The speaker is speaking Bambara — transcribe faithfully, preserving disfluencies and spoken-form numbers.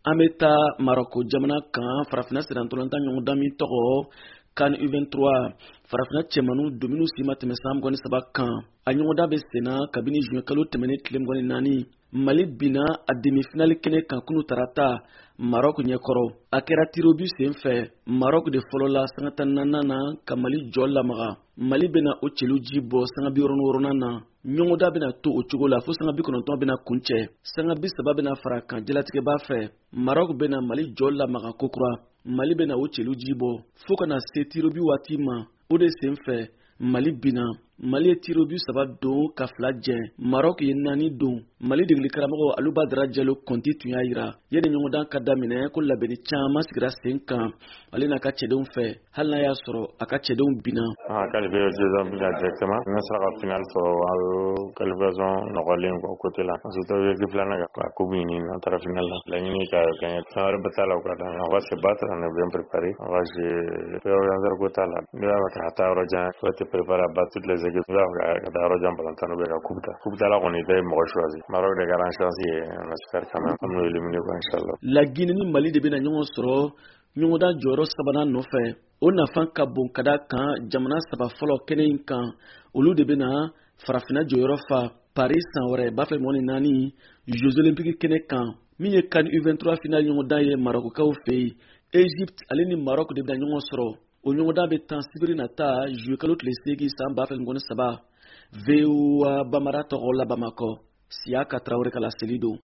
Ameta Maroko jamana kan farafina sirantolanta ɲɔgɔndan min tɔgɔ CAN U vingt-trois farafina cɛmanu dominu si ma tɛmɛ san mugan ni saba kan a ɲɔgɔndan bɛ senna kabini juin kalo tɛmɛnen tile mugan ni naani. Mali bina a demi-finale kɛnɛ kan kunu tarata Maroc ɲɛkɔrɔ. A kɛra tirobu sen fɛ Maroc de fɔlɔ la sanga tan ni naaninan na ka Mali jɔ lamaga. Mali bena o celu ji bɔ sanga bi wɔɔrɔnan wɔɔrɔnan na. Ɲɔgɔnda bena to o cogo la fo sanga bi kɔnɔntɔn bena kuncɛ. Sanga bi saba bena fara kan jalatigɛba fɛ. Maroc bena Mali jɔ lamaga kokura. Mali bena o celu ji bɔ fo kana se tirobu waati ma. O de sen fɛ Mali bina. Mali ye tirobu saba don ka fila jɛn. Maroc ye naani don. Mali degeli karamɔgɔ Aluba Dara Jalo Konti tun y'a yira. Yanni ɲɔgɔndan ka daminɛ ko labɛnni caaman sigira sen kan. Ale n'a ka cɛdenw fɛ hali n'a y'a sɔrɔ a ka cɛdenw bina. Ah, qualifié saison bila directement. N'a sera ka final sɔrɔ a y'o qualification nɔgɔlen o côté la. Ensuite o équipe filanan ka coupe ɲini n'an taara final la. Laɲini ka gagner. Fɛn wɛrɛ bɛ t'a la o ka d'an ye. On va se battre, on est bien préparé. On va jouer. Peu organiser ko t'a la. N'i b'a fɛ ka taa yɔrɔ jan, il faut te préparer à battre toutes les équipes. N'i b'a fɛ ka taa yɔrɔ jan balontan ou bien ka coupe ta. Coupe ta la kɔni bɛɛ ye mɔgɔ choisi. Maroc de garanti chance ye. On espère quand même comme nous éliminer quoi inchallah. La Guinée ni Mali de bena ɲɔgɔn sɔrɔ ɲɔgɔndan jɔyɔrɔ sabanan nɔfɛ. O nafan ka bon ka da kan jamana saba fɔlɔ kɛnɛ in kan olu de bena farafina jɔyɔrɔ fa. Paris san wɛrɛ b'a fɛ mɔgɔ ni naani Jeux olympiques kɛnɛ kan min ye CAN U vingt-trois final ɲɔgɔndan ye Marockaw fɛ yen. Egypte ale ni Maroc de bena ɲɔgɔn sɔrɔ. O ɲɔgɔndan bɛ tan sibiri nata juillet kalo tile seegin san ba fila ni saba. V O A Bamara tɔgɔ la Bamakɔ. Siaka Traoré ka laseli don.